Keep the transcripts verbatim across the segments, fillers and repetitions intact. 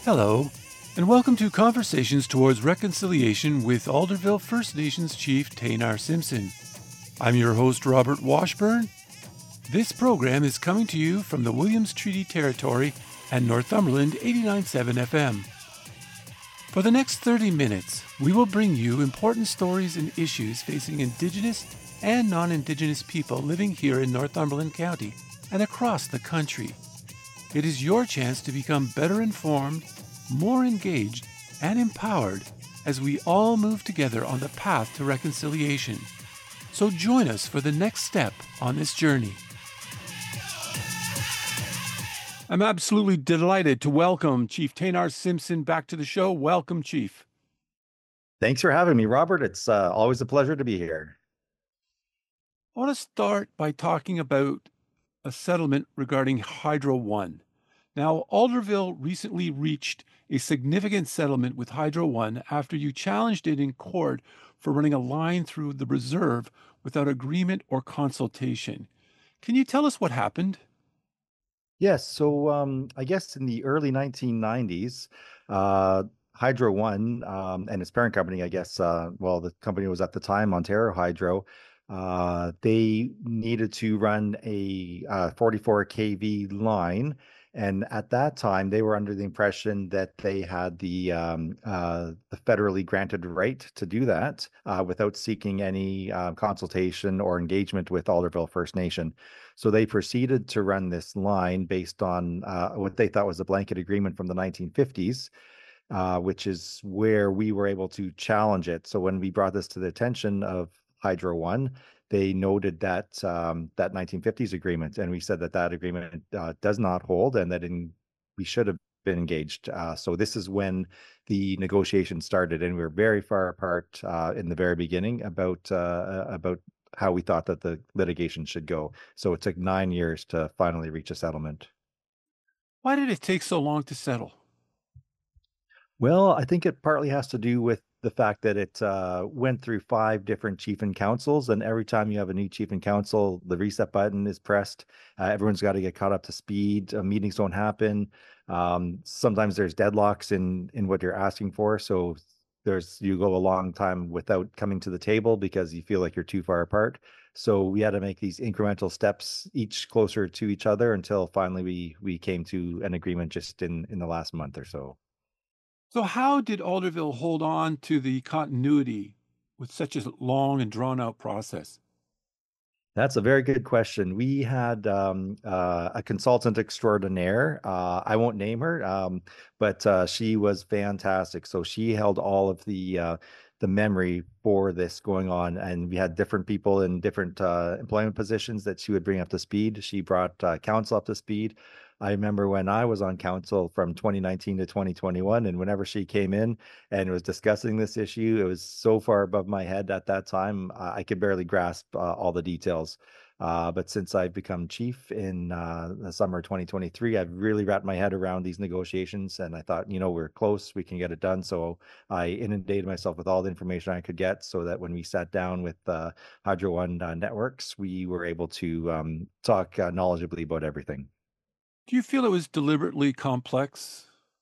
Hello, and welcome to Conversations Towards Reconciliation with Alderville First Nations Chief Taynar Simpson. I'm your host, Robert Washburn. This program is coming to you from the Williams Treaty Territory and Northumberland eighty-nine point seven F M. For the next thirty minutes, we will bring you important stories and issues facing Indigenous and non-Indigenous people living here in Northumberland County and across the country. It is your chance to become better informed, more engaged, and empowered as we all move together on the path to reconciliation. So join us for the next step on this journey. I'm absolutely delighted to welcome Chief Taynar Simpson back to the show. Welcome, Chief. Thanks for having me, Robert. It's uh, always a pleasure to be here. I want to start by talking about a settlement regarding Hydro One. Now, Alderville recently reached a significant settlement with Hydro One after you challenged it in court for running a line through the reserve without agreement or consultation. Can you tell us what happened? Yes, so um, I guess in the early nineteen nineties, uh, Hydro One um, and its parent company, I guess, uh, well, the company was at the time Ontario Hydro. Uh, they needed to run a uh, forty-four k V line, and at that time, they were under the impression that they had the um, uh, the federally granted right to do that uh, without seeking any uh, consultation or engagement with Alderville First Nation. So they proceeded to run this line based on uh, what they thought was a blanket agreement from the nineteen fifties, uh, which is where we were able to challenge it. So when we brought this to the attention of Hydro One, they noted that um, that nineteen fifties agreement, and we said that that agreement uh, does not hold, and that in, we should have been engaged. Uh, so this is when the negotiation started, and we were very far apart uh, in the very beginning about uh, about how we thought that the litigation should go. So it took nine years to finally reach a settlement. Why did it take so long to settle? Well, I think it partly has to do with the fact that it uh, went through five different chief and councils, and every time you have a new chief and council, the reset button is pressed. Uh, everyone's got to get caught up to speed. Uh, meetings don't happen. Um, sometimes there's deadlocks in in what you're asking for, so there's you go a long time without coming to the table because you feel like you're too far apart. So we had to make these incremental steps, each closer to each other, until finally we we came to an agreement just in in the last month or so. So, how did Alderville hold on to the continuity with such a long and drawn out process? That's a very good question. We had um, uh, a consultant extraordinaire. Uh, I won't name her, um, but uh, she was fantastic. So she held all of the uh, the memory for this going on, and we had different people in different uh, employment positions that she would bring up to speed. She brought uh, council up to speed. I remember when I was on council from twenty nineteen to twenty twenty-one, and whenever she came in and was discussing this issue, it was so far above my head at that time, uh, I could barely grasp uh, all the details. Uh, but since I've become chief in uh, the summer of twenty twenty-three, I've really wrapped my head around these negotiations, and I thought, you know, we're close, we can get it done. So I inundated myself with all the information I could get, so that when we sat down with uh, Hydro One uh, Networks, we were able to um, talk uh, knowledgeably about everything. Do you feel it was deliberately complex?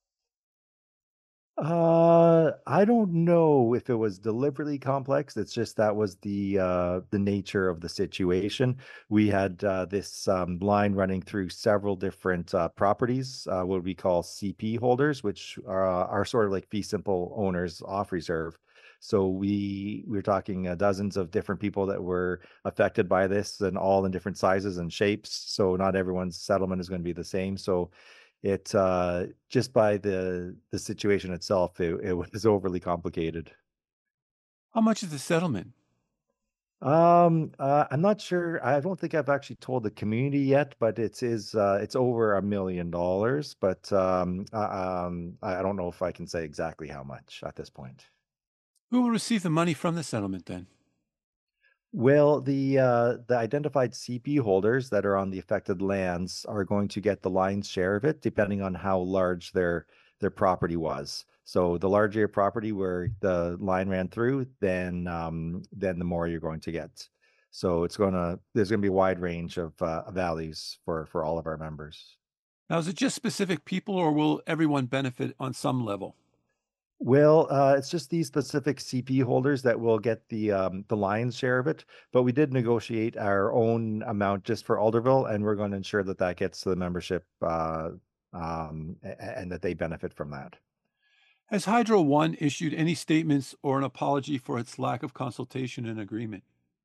Uh, I don't know if it was deliberately complex. It's just that was the uh the nature of the situation. We had uh, this um, line running through several different uh, properties, uh, what we call C P holders, which are, are sort of like fee simple owners off reserve. So we we were talking uh, dozens of different people that were affected by this, and all in different sizes and shapes. So not everyone's settlement is going to be the same. So it uh, just by the the situation itself, it, it was overly complicated. How much is the settlement? Um, uh, I'm not sure. I don't think I've actually told the community yet, but it is uh, it's over a million dollars. But um, uh, um, I I don't know if I can say exactly how much at this point. Who will receive the money from the settlement then? Well, the uh, the identified C P holders that are on the affected lands are going to get the lion's share of it, depending on how large their their property was. So the larger your property where the line ran through, then um, then the more you're going to get. So it's gonna there's gonna be a wide range of uh, values for for all of our members. Now, is it just specific people or will everyone benefit on some level? Well, uh, it's just these specific C P holders that will get the um, the lion's share of it. But we did negotiate our own amount just for Alderville, and we're going to ensure that that gets to the membership uh, um, a- a- and that they benefit from that. Has Hydro One issued any statements or an apology for its lack of consultation and agreement?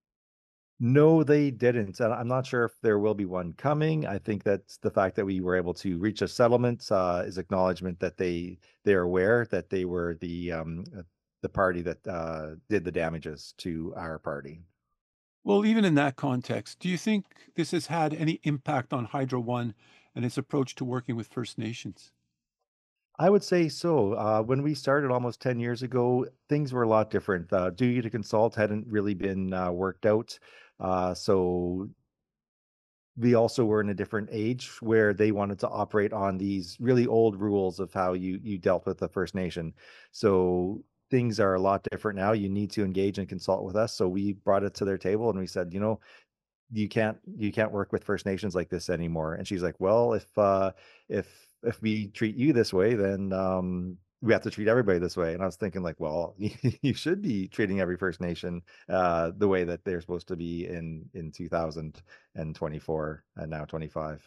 No, they didn't. And I'm not sure if there will be one coming. I think that's the fact that we were able to reach a settlement uh, is acknowledgement that they they're aware that they were the um, uh, the party that uh, did the damages to our party. Well, even in that context, do you think this has had any impact on Hydro One and its approach to working with First Nations? I would say so. Uh, when we started almost ten years ago, things were a lot different. Uh, duty to consult hadn't really been uh, worked out. Uh, so we also were in a different age where they wanted to operate on these really old rules of how you you dealt with the First Nation. So things are a lot different now. You need to engage and consult with us. So we brought it to their table and we said, you know, you can't you can't work with First Nations like this anymore. And she's like, well, if uh if if we treat you this way, then um we have to treat everybody this way. And I was thinking like, well, you should be treating every First Nation uh the way that they're supposed to be in in two thousand twenty-four and now twenty-five.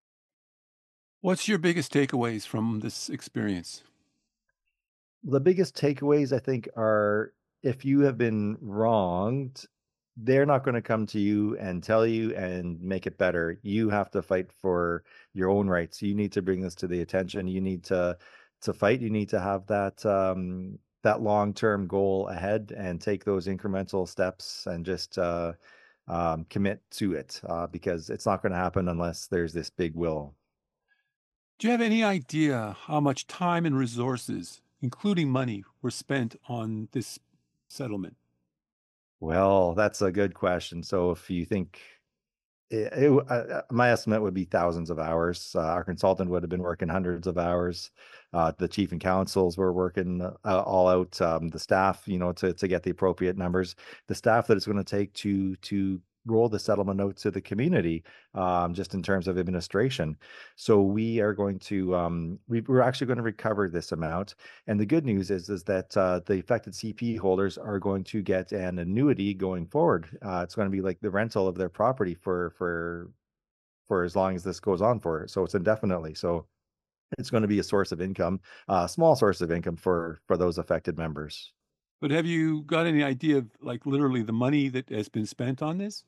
What's your biggest takeaways from this experience? The biggest takeaways I think are if you have been wronged, they're not going to come to you and tell you and make it better. You have to fight for your own rights. You need to bring this to the attention. You need to to fight. You need to have that um that long-term goal ahead and take those incremental steps and just uh um commit to it uh because it's not going to happen unless there's this big will. Do you have any idea how much time and resources, including money, were spent on this settlement? Well, that's a good question. So if you think it, it, uh, my estimate would be thousands of hours. Uh, our consultant would have been working hundreds of hours. Uh, the chief and councils were working uh, all out. Um, the staff, you know, to to get the appropriate numbers. The staff that it's going to take to to roll the settlement out to the community, um, just in terms of administration. So we are going to um, we, we're actually going to recover this amount. And the good news is is that uh, the affected C P holders are going to get an annuity going forward. Uh, it's going to be like the rental of their property for for for as long as this goes on for. So it's indefinitely. So it's going to be a source of income, a uh, small source of income for for those affected members. But have you got any idea of like literally the money that has been spent on this?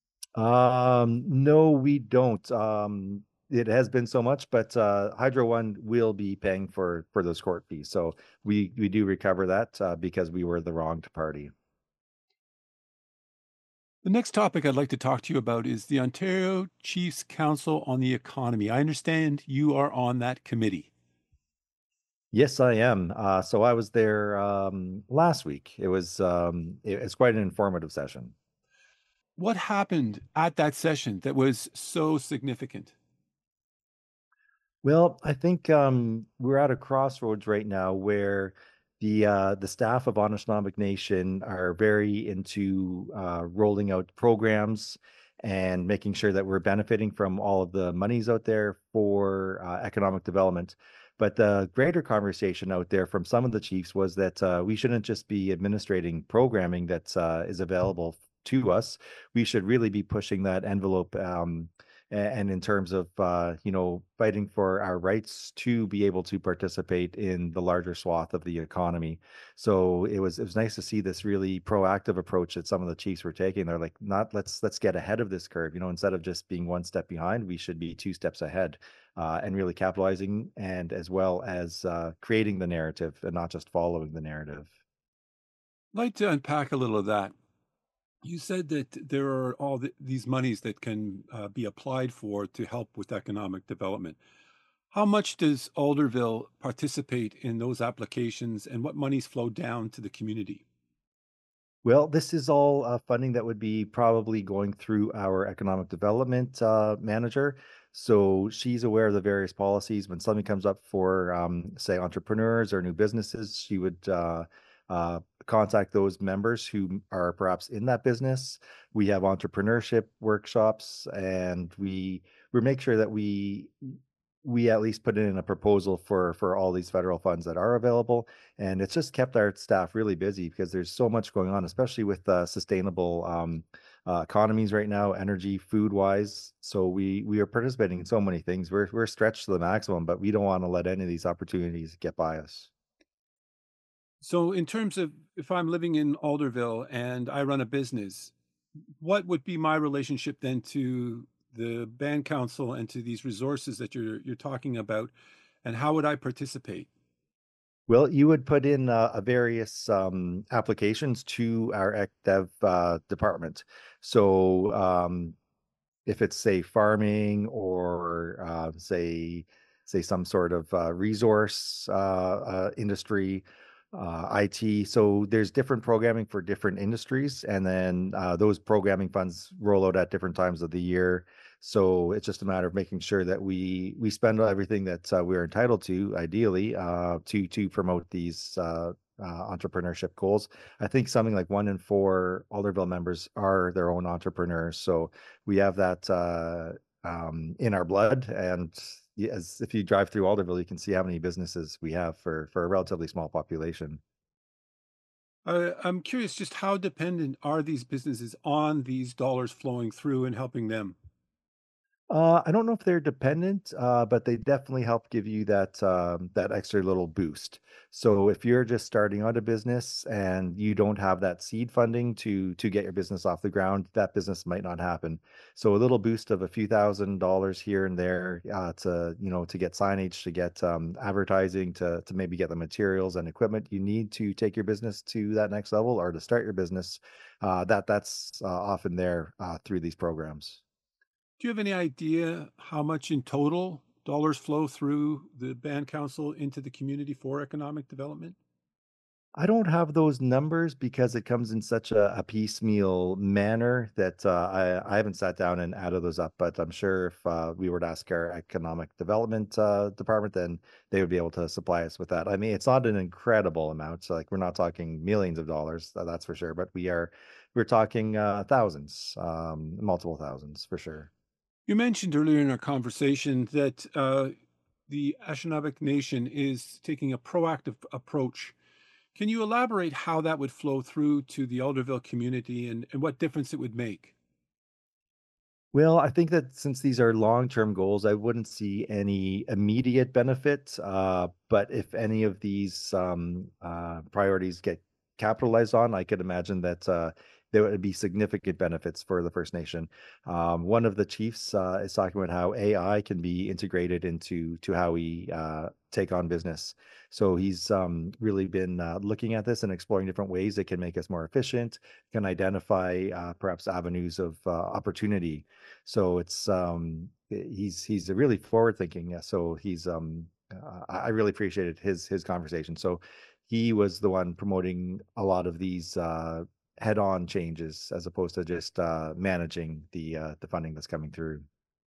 Um, no, we don't. Um, it has been so much, but uh, Hydro One will be paying for for those court fees. So we we do recover that uh, because we were the wronged party. The next topic I'd like to talk to you about is the Ontario Chiefs Council on the Economy. I understand you are on that committee. Yes, I am. Uh, so I was there um, last week. It was um, it, it's quite an informative session. What happened at that session that was so significant? Well, I think um, we're at a crossroads right now where the uh, the staff of Anishinaabe Nation are very into uh, rolling out programs and making sure that we're benefiting from all of the monies out there for uh, economic development. But the greater conversation out there from some of the chiefs was that uh, we shouldn't just be administrating programming that uh, is available to us. We should really be pushing that envelope. Um, and in terms of uh, you know fighting for our rights to be able to participate in the larger swath of the economy. So it was it was nice to see this really proactive approach that some of the chiefs were taking. They're like, not let's let's get ahead of this curve. You know, instead of just being one step behind, we should be two steps ahead, uh, and really capitalizing and as well as uh, creating the narrative and not just following the narrative. I'd like to unpack a little of that. You said that there are all the, these monies that can uh, be applied for to help with economic development. How much does Alderville participate in those applications and what monies flow down to the community? Well, this is all uh, funding that would be probably going through our economic development uh, manager. So she's aware of the various policies. When something comes up for, um, say, entrepreneurs or new businesses, she would uh, uh, contact those members who are perhaps in that business. We have entrepreneurship workshops, and we we make sure that we we at least put in a proposal for for all these federal funds that are available, and it's just kept our staff really busy because there's so much going on, especially with uh, sustainable um, uh, economies right now, energy, food wise. So we we are participating in so many things. We're we're stretched to the maximum, but we don't want to let any of these opportunities get by us. So, in terms of if I'm living in Alderville and I run a business, what would be my relationship then to the band council and to these resources that you're you're talking about, and how would I participate? Well, you would put in uh, a various um, applications to our Ec Dev uh, department. So um, if it's say farming or uh, say say some sort of uh, resource uh, uh, industry, uh, I T. So there's different programming for different industries, and then uh, those programming funds roll out at different times of the year. So it's just a matter of making sure that we we spend everything that uh, we're entitled to, ideally, uh, to to promote these uh, uh, entrepreneurship goals. I think something like one in four Alderville members are their own entrepreneurs. So we have that uh, um, in our blood. And as if you drive through Alderville, you can see how many businesses we have for for a relatively small population. Uh, I'm curious, just how dependent are these businesses on these dollars flowing through and helping them? Uh, I don't know if they're dependent, uh, but they definitely help give you that um, that extra little boost. So if you're just starting out a business and you don't have that seed funding to to get your business off the ground, that business might not happen. So a little boost of a few thousand dollars here and there uh, to you know to get signage, to get um, advertising, to to maybe get the materials and equipment you need to take your business to that next level or to start your business. Uh, that that's uh, often there uh, through these programs. Do you have any idea how much in total dollars flow through the band council into the community for economic development? I don't have those numbers because it comes in such a, a piecemeal manner that uh, I, I haven't sat down and added those up. But I'm sure if uh, we were to ask our economic development uh, department, then they would be able to supply us with that. I mean, it's not an incredible amount. So, like we're not talking millions of dollars, tha- that's for sure. But we are we're talking uh, thousands, um, multiple thousands for sure. You mentioned earlier in our conversation that uh, the Anishinaabe Nation is taking a proactive approach. Can you elaborate how that would flow through to the Alderville community and, and what difference it would make? Well, I think that since these are long-term goals, I wouldn't see any immediate benefit. Uh, but if any of these um, uh, priorities get capitalized on, I could imagine that uh, there would be significant benefits for the First Nation. Um, one of the chiefs uh, is talking about how A I can be integrated into to how we uh, take on business. So he's um, really been uh, looking at this and exploring different ways that can make us more efficient, can identify uh, perhaps avenues of uh, opportunity. So it's um he's he's a really forward thinking. Yeah. So he's um uh, I I really appreciated his his conversation. So he was the one promoting a lot of these uh head-on changes as opposed to just uh managing the uh the funding that's coming through.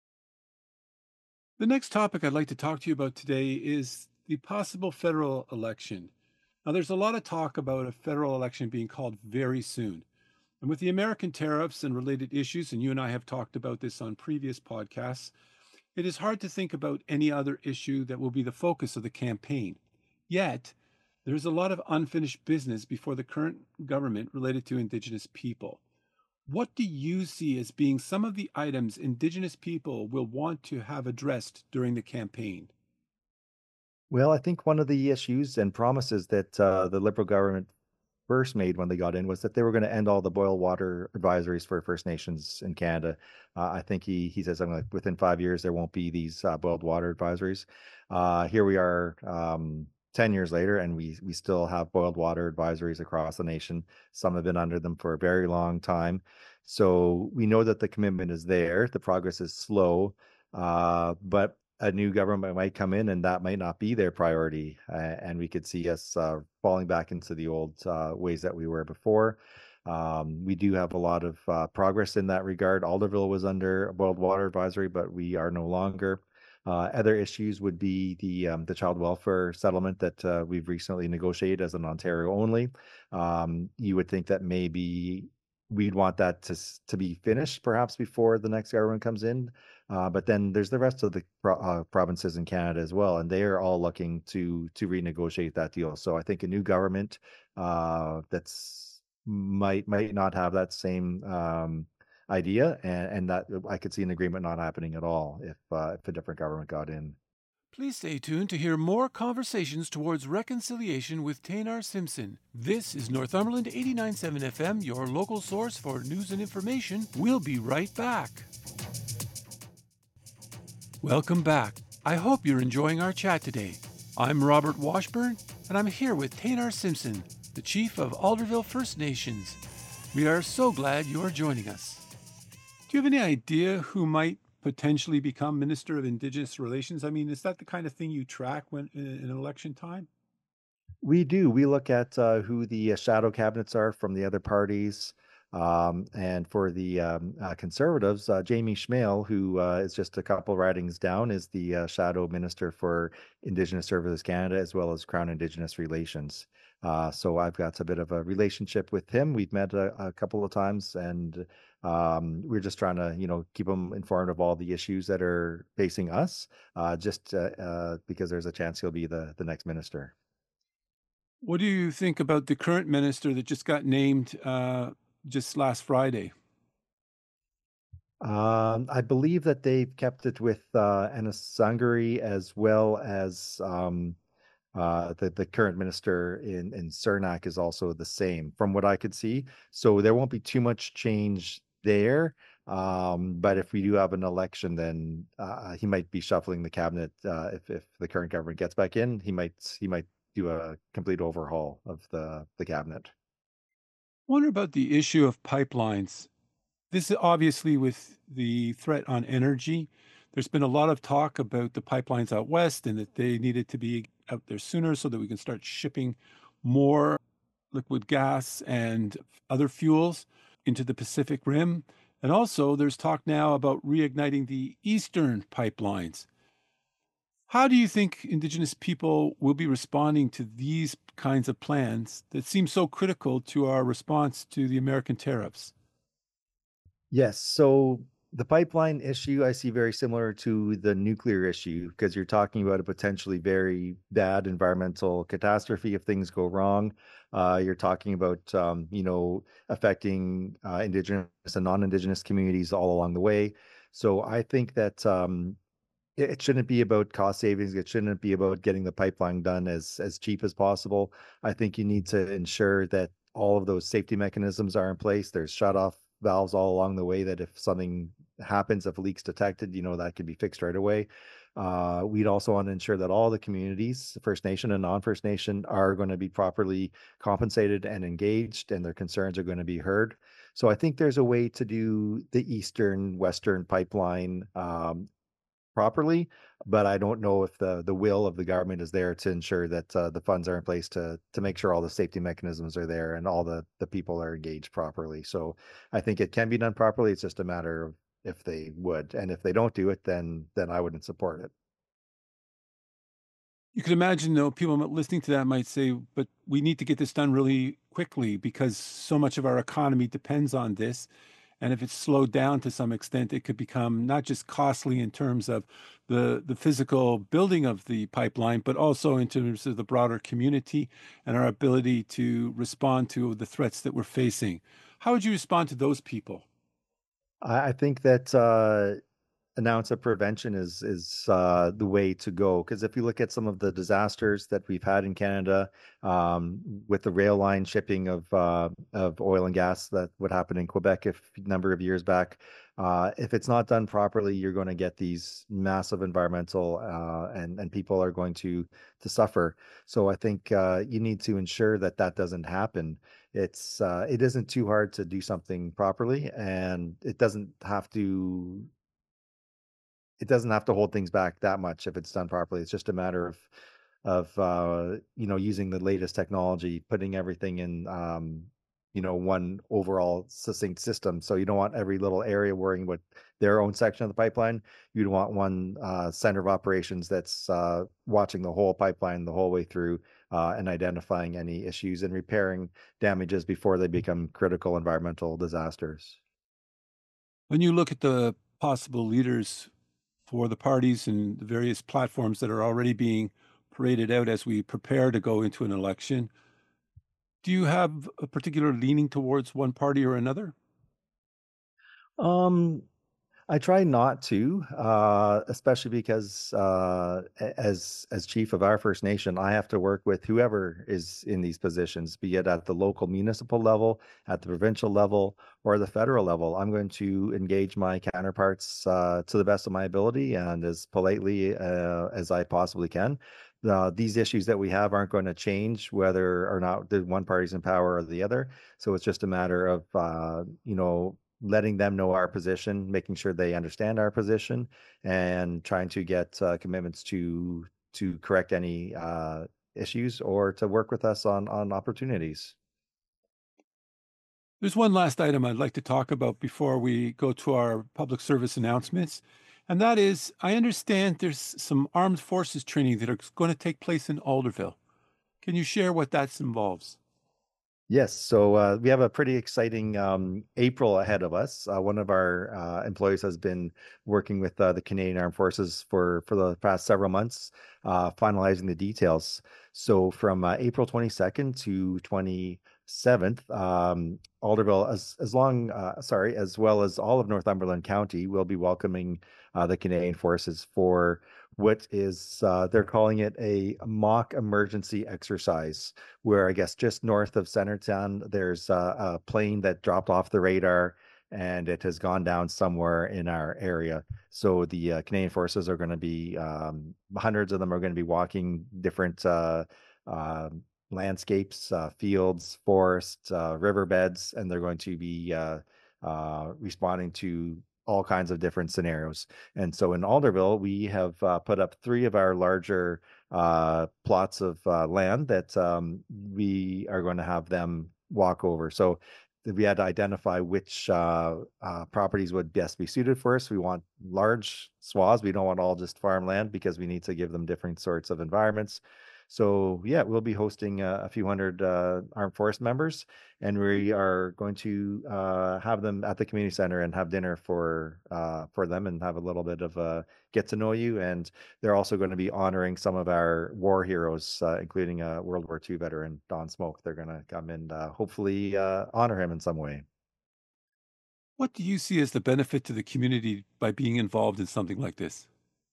The next topic I'd like to talk to you about today is the possible federal election. Now, there's a lot of talk about a federal election being called very soon. And with the American tariffs and related issues, and you and I have talked about this on previous podcasts, it is hard to think about any other issue that will be the focus of the campaign. Yet, there's a lot of unfinished business before the current government related to Indigenous people. What do you see as being some of the items Indigenous people will want to have addressed during the campaign? Well, I think one of the issues and promises that uh, the Liberal government first made when they got in was that they were going to end all the boil water advisories for First Nations in Canada. Uh, I think he he said something like within five years there won't be these uh, boiled water advisories. Uh, here we are, um, ten years later, and we we still have boiled water advisories across the nation. Some have been under them for a very long time. So we know that the commitment is there. The progress is slow, uh, but a new government might come in and that might not be their priority. Uh, and we could see us uh, falling back into the old uh, ways that we were before. Um, we do have a lot of uh, progress in that regard. Alderville was under a boiled water advisory, but we are no longer. Uh, other issues would be the um, the child welfare settlement that uh, we've recently negotiated as an Ontario only. Um, you would think that maybe we'd want that to to be finished perhaps before the next government comes in. Uh, but then there's the rest of the pro uh, provinces in Canada as well, and they are all looking to to renegotiate that deal. So I think a new government uh, that's might might not have that same um, idea, and, and that I could see an agreement not happening at all if uh, if a different government got in. Please stay tuned to hear more conversations towards reconciliation with Taynar Simpson. This is Northumberland eighty-nine point seven F M, your local source for news and information. We'll be right back. Welcome back. I hope you're enjoying our chat today. I'm Robert Washburn, and I'm here with Taynar Simpson, the Chief of Alderville First Nations. We are so glad you are joining us. Do you have any idea who might potentially become Minister of Indigenous Relations? I mean, is that the kind of thing you track when in an election time? We do. We look at uh, who the uh, shadow cabinets are from the other parties. Um, and for the um, uh, Conservatives, uh, Jamie Schmale, who uh, is just a couple ridings down, is the uh, shadow minister for Indigenous Services Canada as well as Crown Indigenous Relations. Uh, so I've got a bit of a relationship with him. We've met a, a couple of times, and um, we're just trying to, you know, keep him informed of all the issues that are facing us, uh, just uh, uh, because there's a chance he'll be the the next minister. What do you think about the current minister that just got named uh, just last Friday? Um, I believe that they've kept it with uh, Anna Sangari as well as um, uh, the the current minister in in Cernak is also the same, from what I could see. So there won't be too much change there. Um, but if we do have an election, then uh, he might be shuffling the cabinet. Uh, if if the current government gets back in, he might he might do a complete overhaul of the the cabinet. Wonder about the issue of pipelines. This is obviously with the threat on energy. There's been a lot of talk about the pipelines out west and that they needed to be out there sooner so that we can start shipping more liquid gas and other fuels into the Pacific Rim. And also, there's talk now about reigniting the eastern pipelines. How do you think Indigenous people will be responding to these kinds of plans that seem so critical to our response to the American tariffs? Yes. So the pipeline issue I see very similar to the nuclear issue because you're talking about a potentially very bad environmental catastrophe if things go wrong. Uh, you're talking about, um, you know, affecting uh, Indigenous and non-Indigenous communities all along the way. So I think that um, it, it shouldn't be about cost savings. It shouldn't be about getting the pipeline done as as cheap as possible. I think you need to ensure that all of those safety mechanisms are in place. There's shut off valves all along the way that if something happens, if leaks detected, you know, that can be fixed right away. Uh, we'd also want to ensure that all the communities, First Nation and non-First Nation, are going to be properly compensated and engaged, and their concerns are going to be heard. So I think there's a way to do the Eastern Western pipeline um, properly, but I don't know if the the will of the government is there to ensure that uh, the funds are in place to to make sure all the safety mechanisms are there and all the the people are engaged properly. So I think it can be done properly. It's just a matter of if they would, and if they don't do it, then then I wouldn't support it. You could imagine, though, people listening to that might say, but we need to get this done really quickly because so much of our economy depends on this. And if it's slowed down to some extent, it could become not just costly in terms of the, the physical building of the pipeline, but also in terms of the broader community and our ability to respond to the threats that we're facing. How would you respond to those people? I, I think that uh, an ounce of prevention is is uh, the way to go. Because if you look at some of the disasters that we've had in Canada, um, with the rail line shipping of uh, of oil and gas that would happen in Quebec a number of years back, uh, if it's not done properly, you're going to get these massive environmental uh, and and people are going to to suffer. So I think uh, you need to ensure that that doesn't happen. It's uh, it isn't too hard to do something properly, and it doesn't have to it doesn't have to hold things back that much if it's done properly. It's just a matter of of uh, you know, using the latest technology, putting everything in um, you know, one overall succinct system. So you don't want every little area worrying about their own section of the pipeline. You'd want one uh, center of operations that's uh, watching the whole pipeline the whole way through, uh, and identifying any issues and repairing damages before they become critical environmental disasters. When you look at the possible leaders for the parties and the various platforms that are already being paraded out as we prepare to go into an election, do you have a particular leaning towards one party or another? Um, I try not to, uh, especially because uh, a- as as chief of our First Nation, I have to work with whoever is in these positions, be it at the local municipal level, at the provincial level, or the federal level. I'm going to engage my counterparts uh, to the best of my ability and as politely uh, as I possibly can. Uh, these issues that we have aren't going to change whether or not the one party's in power or the other. So it's just a matter of uh, you know letting them know our position, making sure they understand our position, and trying to get uh, commitments to to correct any uh, issues or to work with us on on opportunities. There's one last item I'd like to talk about before we go to our public service announcements. And that is, I understand there's some armed forces training that are going to take place in Alderville. Can you share what that involves? Yes, so uh, we have a pretty exciting um, April ahead of us. Uh, one of our uh, employees has been working with uh, the Canadian Armed Forces for for the past several months, uh, finalizing the details. So from uh, April twenty-second to twenty-seventh, um, Alderville, as as long, uh, sorry, as well as all of Northumberland County, will be welcoming uh, the Canadian Forces for what is uh, they're calling it a mock emergency exercise, where I guess just north of Centertown, there's a, a plane that dropped off the radar and it has gone down somewhere in our area. So the uh, Canadian Forces are going to be, um, hundreds of them are going to be walking different uh, uh, landscapes, uh, fields, forests, uh, riverbeds, and they're going to be uh, uh, responding to all kinds of different scenarios. And so in Alderville, we have uh, put up three of our larger uh, plots of uh, land that um, we are going to have them walk over. So we had to identify which uh, uh, properties would best be suited for us. We want large swaths. We don't want all just farmland because we need to give them different sorts of environments. So yeah, we'll be hosting uh, a few hundred uh, armed force members, and we are going to uh, have them at the community center and have dinner for uh, for them and have a little bit of a get to know you. And they're also going to be honoring some of our war heroes, uh, including a World War two veteran, Don Smoke. They're going to come and uh, hopefully uh, honor him in some way. What do you see as the benefit to the community by being involved in something like this?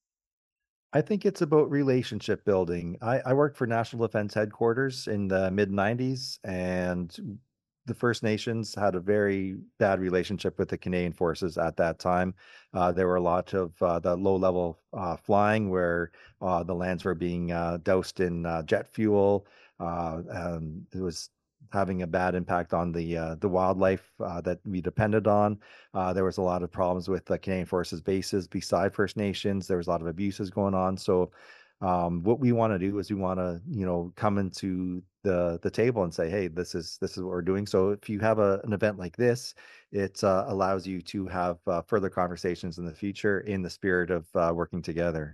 I think it's about relationship building. I, I worked for National Defense Headquarters in the mid nineties, and the First Nations had a very bad relationship with the Canadian Forces at that time. Uh, there were a lot of uh, the low level uh, flying where uh, the lands were being uh, doused in uh, jet fuel. Uh, um, it was having a bad impact on the uh, the wildlife uh, that we depended on. Uh, there was a lot of problems with the Canadian Forces bases beside First Nations. There was a lot of abuses going on. So, um, what we want to do is we want to, you know, come into the the table and say, hey, this is this is what we're doing. So, if you have a, an event like this, it uh, allows you to have uh, further conversations in the future in the spirit of uh, working together.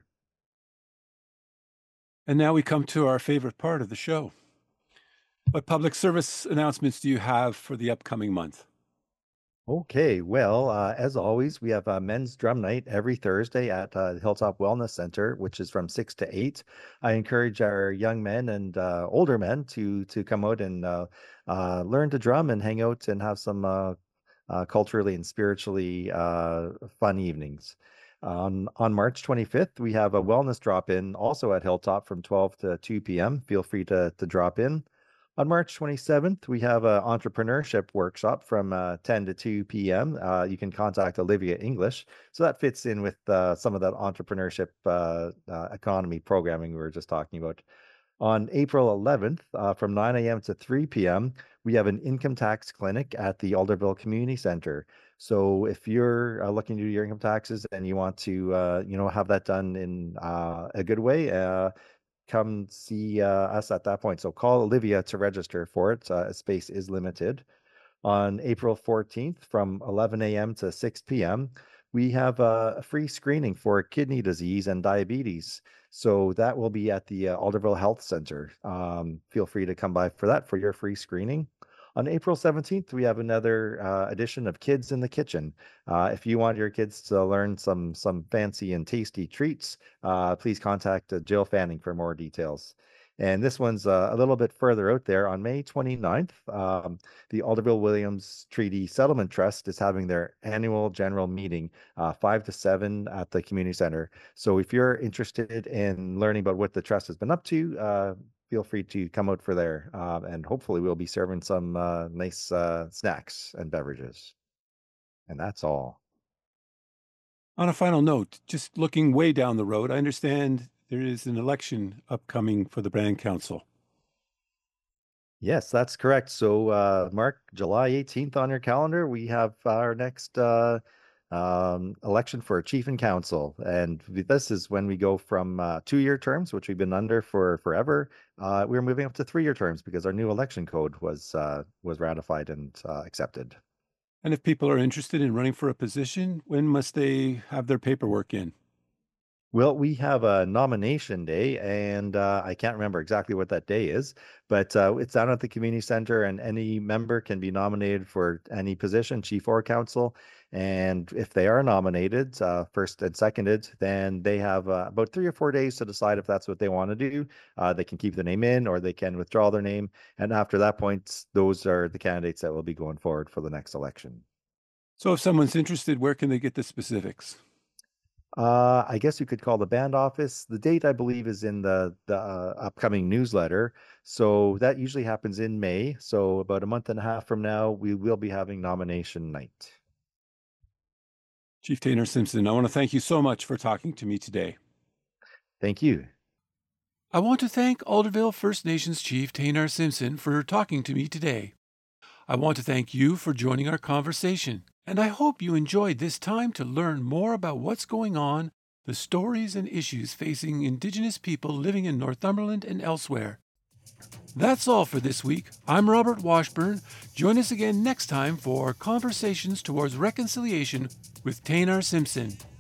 And now we come to our favorite part of the show. What public service announcements do you have for the upcoming month? Okay, well, uh, as always, we have a men's drum night every Thursday at uh, Hilltop Wellness Center, which is from six to eight. I encourage our young men and uh, older men to to come out and uh, uh, learn to drum and hang out and have some uh, uh, culturally and spiritually uh, fun evenings. Um, on March twenty-fifth, we have a wellness drop-in also at Hilltop from twelve to two p m. Feel free to to drop in. On March twenty-seventh, we have an entrepreneurship workshop from uh, ten to two p m. Uh, you can contact Olivia English. So that fits in with uh, some of that entrepreneurship uh, uh, economy programming we were just talking about. On April eleventh, uh, from nine a m to three p m, we have an income tax clinic at the Alderville Community Center. So if you're uh, looking to do your income taxes and you want to, uh, you know, have that done in uh, a good way, uh, come see uh, us at that point. So call Olivia to register for it. Uh, space is limited. On April fourteenth from eleven a m to six p m, we have a, a free screening for kidney disease and diabetes. So that will be at the uh, Alderville Health Center. Um, feel free to come by for that for your free screening. On April seventeenth, we have another uh, edition of Kids in the Kitchen. Uh, if you want your kids to learn some some fancy and tasty treats, uh, please contact uh, Jill Fanning for more details. And this one's uh, a little bit further out there. On May twenty-ninth, um, the Alderville Williams Treaty Settlement Trust is having their annual general meeting, uh, five to seven at the community center. So if you're interested in learning about what the trust has been up to, uh, feel free to come out for there. Uh, and hopefully we'll be serving some uh, nice uh, snacks and beverages. And that's all. On a final note, just looking way down the road, I understand there is an election upcoming for the Brand Council. Yes, that's correct. So, uh, mark July eighteenth on your calendar. We have our next uh, um, election for chief and council. And this is when we go from uh, two-year terms, which we've been under for forever. Uh, we're moving up to three-year terms because our new election code was uh, was ratified and uh, accepted. And if people are interested in running for a position, when must they have their paperwork in? Well, we have a nomination day, and uh, I can't remember exactly what that day is, but uh, it's down at the community center, and any member can be nominated for any position, chief or council. And if they are nominated, uh, first and seconded, then they have uh, about three or four days to decide if that's what they want to do. Uh, they can keep the name in, or they can withdraw their name. And after that point, those are the candidates that will be going forward for the next election. So if someone's interested, where can they get the specifics? Uh, I guess you could call the band office. The date, I believe, is in the the uh, upcoming newsletter. So that usually happens in May. So about a month and a half from now, we will be having nomination night. Chief Taynor Simpson, I want to thank you so much for talking to me today. Thank you. I want to thank Alderville First Nations Chief Taynor Simpson for talking to me today. I want to thank you for joining our conversation, and I hope you enjoyed this time to learn more about what's going on, the stories and issues facing Indigenous people living in Northumberland and elsewhere. That's all for this week. I'm Robert Washburn. Join us again next time for Conversations Towards Reconciliation with Taynor Simpson.